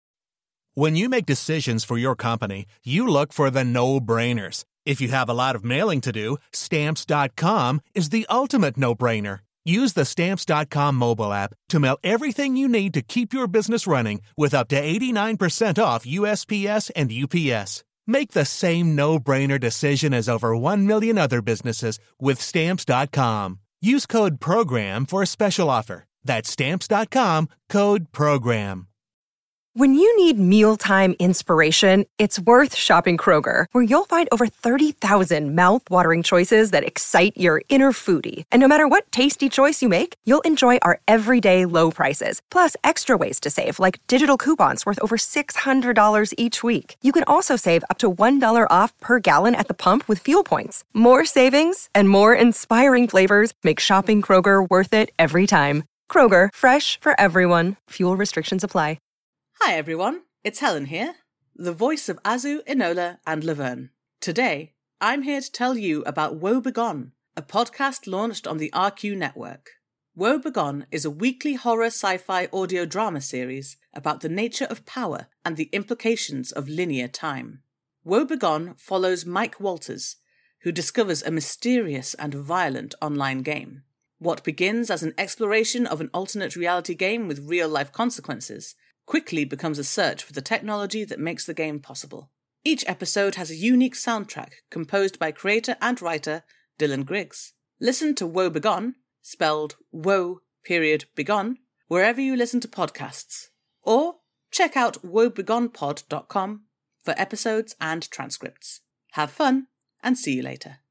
S12: When you make decisions for your company, you look for the no-brainers. If you have a lot of mailing to do, Stamps dot com is the ultimate no-brainer. Use the Stamps dot com mobile app to mail everything you need to keep your business running with up to eighty-nine percent off U S P S and U P S. Make the same no-brainer decision as over one million other businesses with Stamps dot com. Use code PROGRAM for a special offer. That's Stamps dot com, code PROGRAM.
S15: When you need mealtime inspiration, it's worth shopping Kroger, where you'll find over thirty thousand mouth-watering choices that excite your inner foodie. And no matter what tasty choice you make, you'll enjoy our everyday low prices, plus extra ways to save, like digital coupons worth over six hundred dollars each week. You can also save up to one dollar off per gallon at the pump with fuel points. More savings and more inspiring flavors make shopping Kroger worth it every time. Kroger, fresh for everyone. Fuel restrictions apply.
S7: Hi everyone, it's Helen here, the voice of Azu, Enola and Laverne. Today, I'm here to tell you about Woe Begone, a podcast launched on the R Q network. Woe Begone is a weekly horror sci-fi audio drama series about the nature of power and the implications of linear time. Woe Begone follows Mike Walters, who discovers a mysterious and violent online game. What begins as an exploration of an alternate reality game with real-life consequences quickly becomes a search for the technology that makes the game possible. Each episode has a unique soundtrack composed by creator and writer Dylan Griggs. Listen to Woe Begone, spelled Woe period Begone, wherever you listen to podcasts. Or check out woe begone pod dot com for episodes and transcripts. Have fun and see you later.